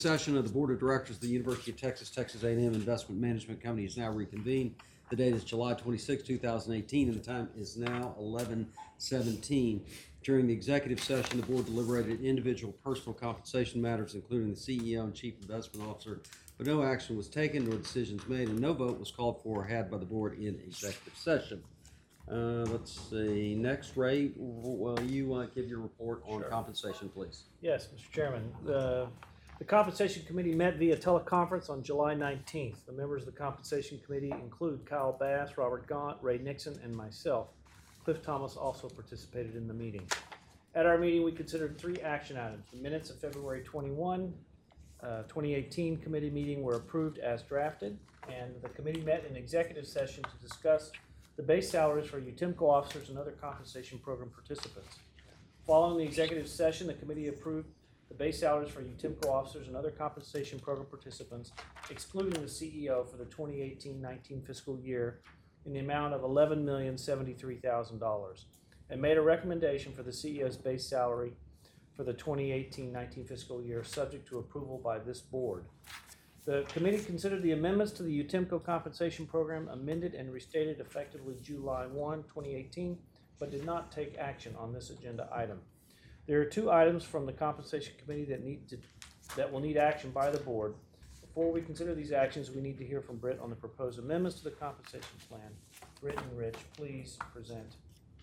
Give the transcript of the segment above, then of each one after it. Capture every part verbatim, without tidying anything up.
Session of the Board of Directors of the University of Texas, Texas A and M Investment Management Company is now reconvened. The date is July twenty-sixth, two thousand eighteen, and the time is now eleven seventeen. During the executive session, the board deliberated individual personal compensation matters, including the C E O and Chief Investment Officer, but no action was taken nor decisions made, and no vote was called for or had by the board in executive session. Uh, let's see. Next, Ray, will you uh, give your report on Sure. compensation, please? Yes, Mister Chairman. The, the Compensation Committee met via teleconference on July nineteenth. The members of the Compensation Committee include Kyle Bass, Robert Gaunt, Ray Nixon, and myself. Cliff Thomas also participated in the meeting. At our meeting, we considered three action items. The minutes of February twenty-first, uh, twenty eighteen committee meeting were approved as drafted, and the committee met in executive session to discuss the base salaries for U T I M C O officers and other compensation program participants. Following the executive session, the committee approved the base salaries for U T I M C O officers and other compensation program participants, excluding the C E O for the twenty eighteen nineteen fiscal year in the amount of eleven million seventy-three thousand dollars, and made a recommendation for the C E O's base salary for the twenty eighteen nineteen fiscal year, subject to approval by this board. The committee considered the amendments to the U T I M C O compensation program amended and restated effectively July first, twenty eighteen, but did not take action on this agenda item. There are two items from the compensation committee that need to, that will need action by the board. Before we consider these actions, we need to hear from Britt on the proposed amendments to the compensation plan. Britt and Rich, please present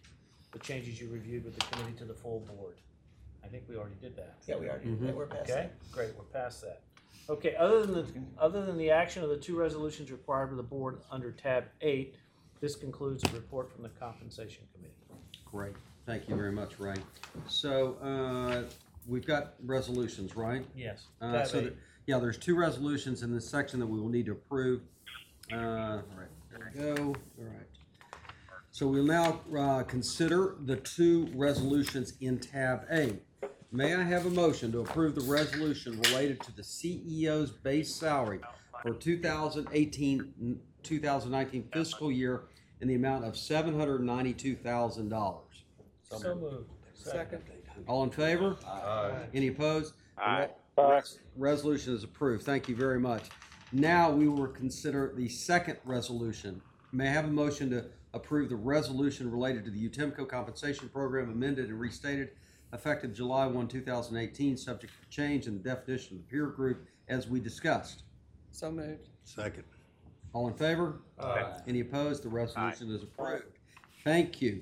the changes you reviewed with the committee to the full board. I think we already did that. Yeah, we already, Mhm. yeah, we're past Okay, that. great, we're past that. Okay, other than the, other than the action of the two resolutions required by the board under tab eight, this concludes the report from the compensation committee. Great. Thank you very much, Ray. So, uh, we've got resolutions, right? Yes. Uh, Tab so, eight. that, yeah, there's two resolutions in this section that we will need to approve. Uh, all right, there we go. All right. So we'll now uh, consider the two resolutions in tab eight. May I have a motion to approve the resolution related to the C E O's base salary for two thousand eighteen two thousand nineteen fiscal year in the amount of seven hundred ninety-two thousand dollars? So moved. Second. All in favor? Aye. Any opposed? Aye. The re- res- Resolution is approved. Thank you very much. Now we will consider the second resolution. May I have a motion to approve the resolution related to the U T I M C O compensation program amended and restated effective July first, two thousand eighteen, subject to change in the definition of the peer group as we discussed? So moved. Second. All in favor? Aye. Any opposed? The resolution is approved. Thank you.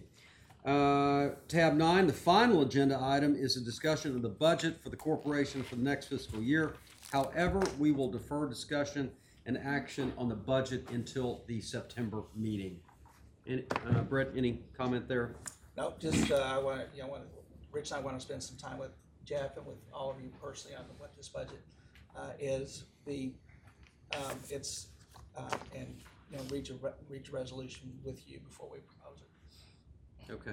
Uh, tab nine, the final agenda item is a discussion of the budget for the corporation for the next fiscal year. However, we will defer discussion and action on the budget until the September meeting. Any, uh, Brett, any comment there? No, just, uh, I want to, you know, want Rich and I want to spend some time with Jeff and with all of you personally on what this budget, uh, is. The, um, it's, uh, and, you know, reach a, re- reach a resolution with you before we propose it. Okay.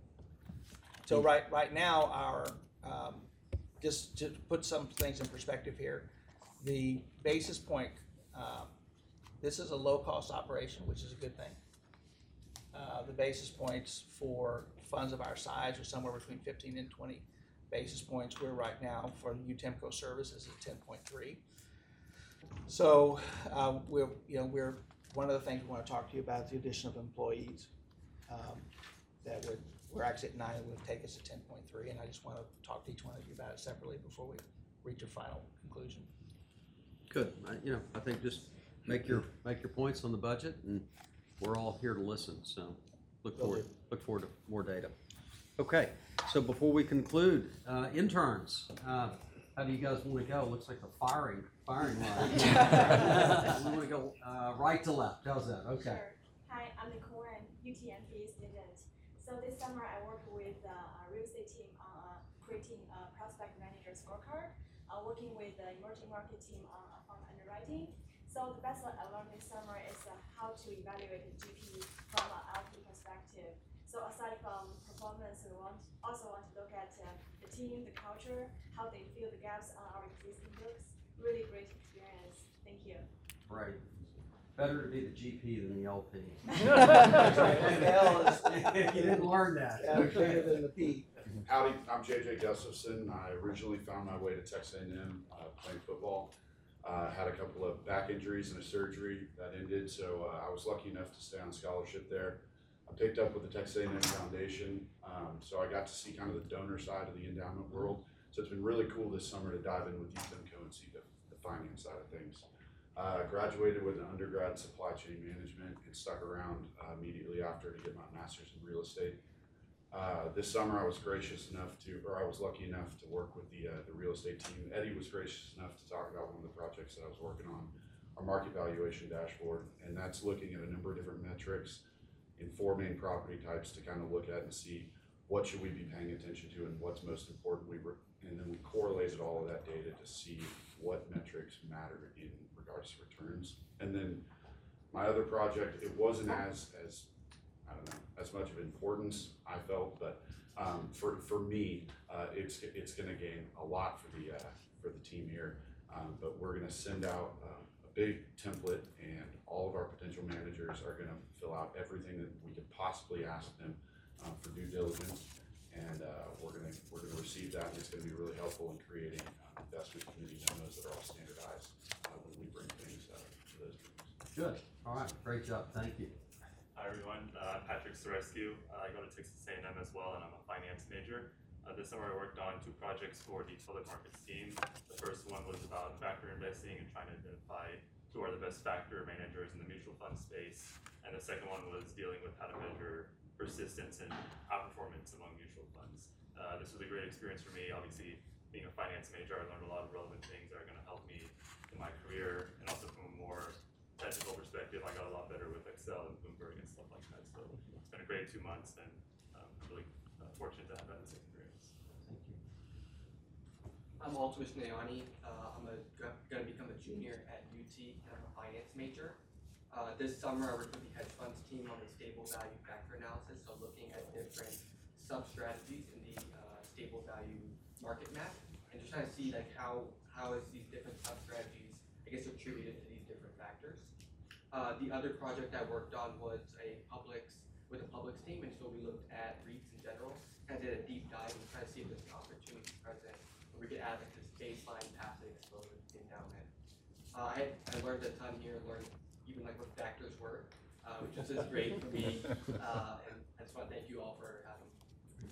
So right, right now, our, um, just to put some things in perspective here, the basis point, um, this is a low-cost operation, which is a good thing. Uh, the basis points for funds of our size are somewhere between fifteen and twenty basis points. We're right now for U T I M C O services at ten point three. So uh, we're, you know, we're one of the things we want to talk to you about is the addition of employees. Um, that would, we're actually at nine, it would take us to ten point three, and I just want to talk to each one of you about it separately before we reach a final conclusion. Good. I, you know, I think just make your make your points on the budget, and we're all here to listen. So look Will forward do. look forward to more data. Okay. So before we conclude, uh, interns, uh, how do you guys want to go? Looks like the firing firing line. We want to go uh, right to left. How's that? Okay. Sure. Hi, I'm Nicole, and U T M P student. So this summer I worked with uh, a real estate team on uh, creating a prospect manager scorecard, uh, working with the emerging market team on uh, fund underwriting. So the best I learned this summer is uh, how to evaluate the G P from an L P perspective. So aside from performance, we want also want to look at uh, the team, the culture, how they fill the gaps on our existing books. Really great experience. Thank you. Right. Better to be the G P than the L P. That's right. And the L is- You didn't learn that. Yeah, bigger than the P. Howdy, I'm J J Gustafson. I originally found my way to Texas A and M uh, playing football. Uh, had a couple of back injuries and a surgery that ended, so uh, I was lucky enough to stay on scholarship there. I picked up with the Texas A and M Foundation, um, so I got to see kind of the donor side of the endowment world. So it's been really cool this summer to dive in with Ethemco and see the, the finance side of things. Uh, graduated with an undergrad in supply chain management and stuck around uh, immediately after to get my master's in real estate. Uh, this summer I was gracious enough to, or I was lucky enough to work with the uh, the real estate team. Eddie was gracious enough to talk about one of the projects that I was working on, our market valuation dashboard, and that's looking at a number of different metrics in four main property types to kind of look at and see what should we be paying attention to and what's most important. We were, and then we correlated all of that data to see what metrics matter in regards to returns. And then my other project, it wasn't as as I don't know, as much of importance, I felt, but um, for for me, uh, it's it's going to gain a lot for the uh, for the team here. Um, but we're going to send out uh, a big template, and all of our potential managers are going to fill out everything that we could possibly ask them um, for due diligence, and uh, we're going to we're going to receive that, and it's going to be really helpful in creating uh, investment committee memos that are all standardized uh, when we bring things uh, to those meetings. Good. All right. Great job. Thank you. Hi everyone, uh, I'm Patrick Sorescu. Uh, I go to Texas A and M as well, and I'm a finance major. Uh, this summer I worked on two projects for the public markets team. The first one was about factor investing and trying to identify who are the best factor managers in the mutual fund space. And the second one was dealing with how to measure persistence and outperformance among mutual funds. Uh, this was a great experience for me. Obviously, being a finance major, I learned a lot of relevant things that are going to help me in my career, and also from a more technical perspective, I got a lot better with Excel and Bloomberg and stuff like that. So it's been a great two months, and um, I'm really uh, fortunate to have that as experience. Thank you. I'm Altuis Nayani. Uh, I'm going to become a junior at U T, and I'm a finance major. Uh, this summer, I worked with the hedge funds team on the stable value factor analysis, so looking at different sub-strategies in the uh, stable value market map, and just trying to see like how how is these different sub-strategies, I guess, attributed to these different factors. Uh, the other project I worked on was a Publix, with a Publix team, and so we looked at REITs in general, and did a deep dive and try to see if there's an opportunity present where we could add like this baseline passive exposure endowment. Uh, I, I learned a ton here, learned even like what factors were, uh, which was just great for me, uh, and I just want to thank you all for having me.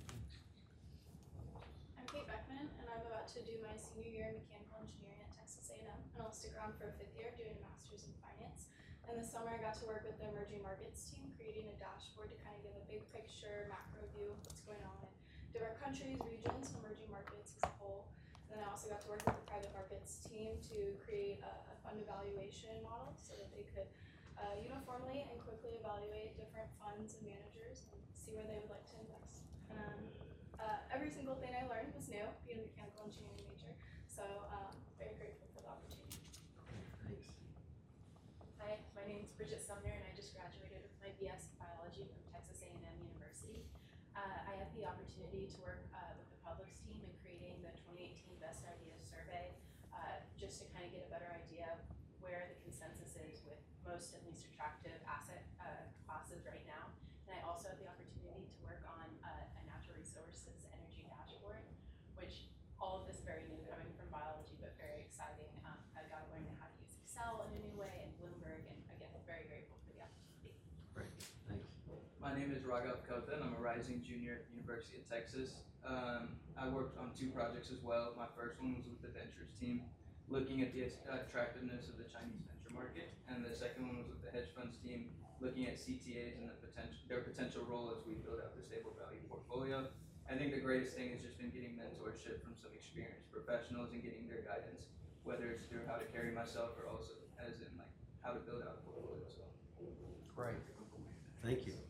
I'm Kate Beckman, and I'm about to do my senior year in mechanical engineering at Texas A and M, and I'll stick around for a fifth year doing a master's in finance. And this summer I got to work with the emerging markets team, creating a dashboard to kind of give a big picture, macro view of what's going on in different countries, regions, and emerging markets as a whole. And then I also got to work with the private markets team to create a, a fund evaluation model so that they could uh, uniformly and quickly evaluate different funds and managers and see where they would like to invest. And uh, every single thing I learned was new, being a mechanical engineering major. So um, very grateful for the opportunity. Thanks. Hi, my name is Bridget Sumner, and I just graduated with my B S in biology from Texas A and M University. Uh, I had the opportunity to work uh, with the Publix team in creating the twenty eighteen Best Ideas Survey, uh, just to kind of get a better idea of where the consensus is with most and least attractive asset uh, classes right now. And I also had the opportunity to work on uh, a natural resources energy dashboard, which all of this very new coming from biology, but very exciting. Um, I got to learn how to use Excel in a new way and Bloomberg, and again, very grateful for the opportunity. Great. Thanks. My name is Raghav Kautan. I'm a rising junior at the University of Texas. Um, I worked on two projects as well. My first one was with the ventures team, looking at the attractiveness of the Chinese venture market, and the second one was with the hedge funds team, looking at C T As and the potential, their potential role as we build out the stable value portfolio. I think the greatest thing has just been getting mentorship from some experienced professionals and getting their guidance, whether it's through how to carry myself or also as in like how to build out a portfolio as well. Great. Thank you.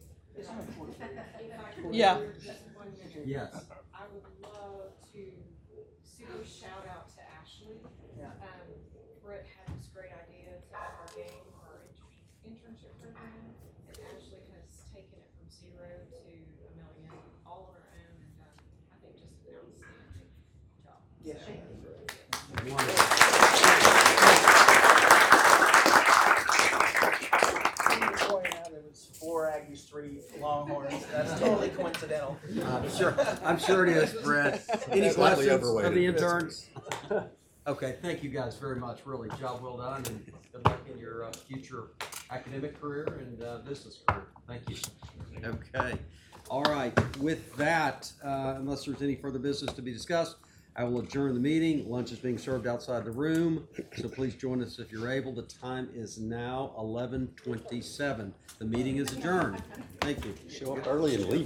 Yeah. Yes. I would love to super shout out to Ashley. Um, Brett had this great idea to have our game, our internship program, and Ashley has taken it from zero to a million, all on her own, and um, I think just an outstanding job. Yes. So, Before you know, there was four Aggies, three Longhorns. That's, that's totally coincidental. I'm sure, I'm sure it is, Brett. Any Slightly questions of overweighted. the interns? Okay, thank you guys very much, really, job well done, and good luck in your uh, future academic career and uh, business career. Thank you. Okay, all right, with that, uh, unless there's any further business to be discussed, I will adjourn the meeting. Lunch is being served outside the room, so please join us if you're able. The time is now eleven twenty-seven. The meeting is adjourned. Thank you. Show up early and leave